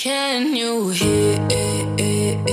Can you hear it?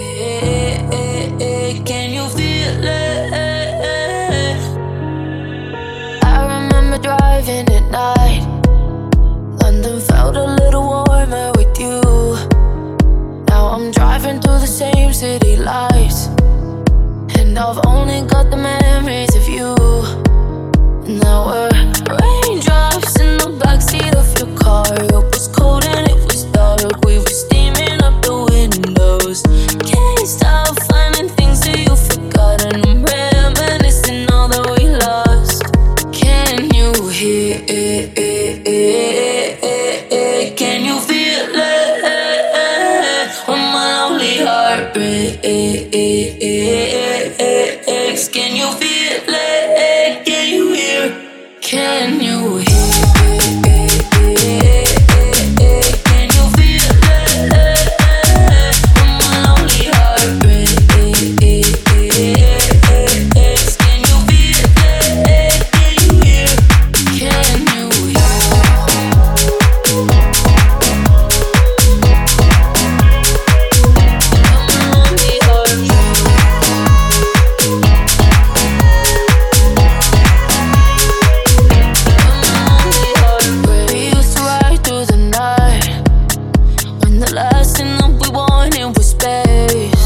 Can you feel it? I remember driving at night. London felt a little warmer with you. Now I'm driving through the same city lights, and I've only got the memories of you. Now we're raindrops in the backseat of your car. It was cold and it was dark. We were steaming up the windows. Can't stop finding things that you forgot, and I'm reminiscing all that we lost. Can you hear it? Can you feel it? When my lonely heart breaks, can you feel it? Can you hear? Can you hear? Last thing that we wanted was space.